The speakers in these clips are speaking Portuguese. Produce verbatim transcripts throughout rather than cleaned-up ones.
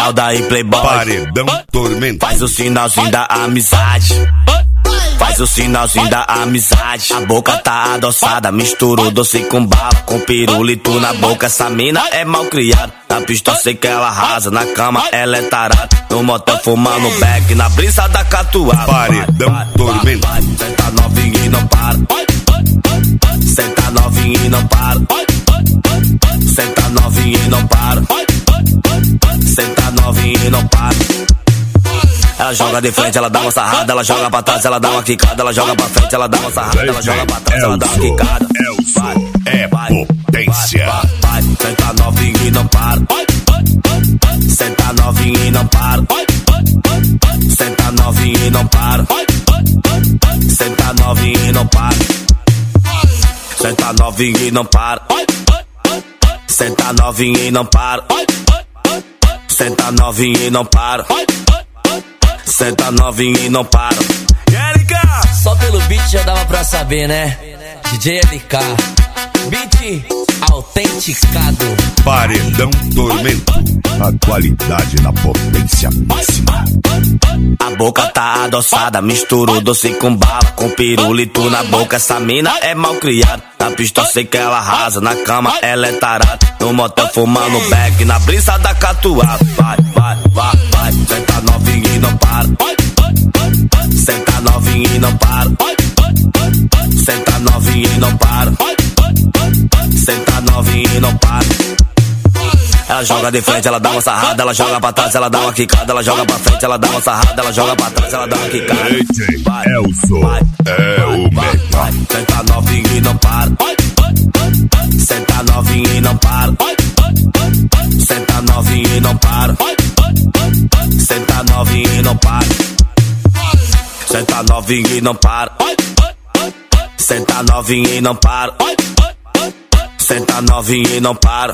Esmeralda e Playboy. Paredão Tormento. Faz o sinalzinho da amizade. Faz o sinalzinho da amizade. A boca tá adoçada, misturou doce com bala, com pirulito na boca. Essa mina é mal criada. Na pista sei que ela arrasa, na cama ela é tarada. No motel fumando beck, na brisa da catuaba. Paredão Tormento. Senta novinho e não para. Senta novinho e não para. Senta novinho e não para. Senta novinho e não para. Ela joga de frente, ela dá uma sarrada. Ela joga pra trás, ela dá uma quicada. Ela joga pra frente, ela dá uma sarrada. Ela joga pra trás, ela dá uma quicada. Elso é potência. Vai, vai, senta novinho e não para. Senta novinho e não para. Senta novinho e não para. Senta novinho e não para. Senta novinho e não para. Senta novinho e não para. Senta novinho e não para. Senta novinho e não para. Erika! Só pelo beat já dava pra saber, né? D J L K, beat autenticado. Paredão Tormento. A qualidade na potência máxima. A boca tá adoçada, misturou doce com bala, com pirulito na boca. Essa mina é mal criada. Na pista sei que ela arrasa, na cama ela é tarada. No motel fumando beck, na brisa da catuaba. Vai, vai, vai, vai. Senta novinho e não para. Senta novinho e não para. Senta novinho e não para. Senta novinho e não para. Ela joga de frente, ela dá uma sarrada. Ela joga pra trás, ela dá uma quicada. Ela joga pra frente, ela dá uma sarrada. Ela joga pra trás, ela dá uma quicada. Vai, Elso é o melhor. Senta novinho e não para. Senta novinho e não para. Senta novinho e não para. Senta novinho e não para. Senta novinho e não para. Senta novinho e não para. Senta novinho e não para.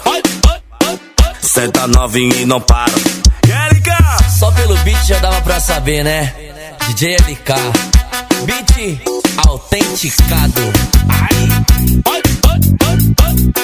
Senta novinho e não para. Erika! Só pelo beat já dava pra saber, né? D J L K, beat autenticado. Ai.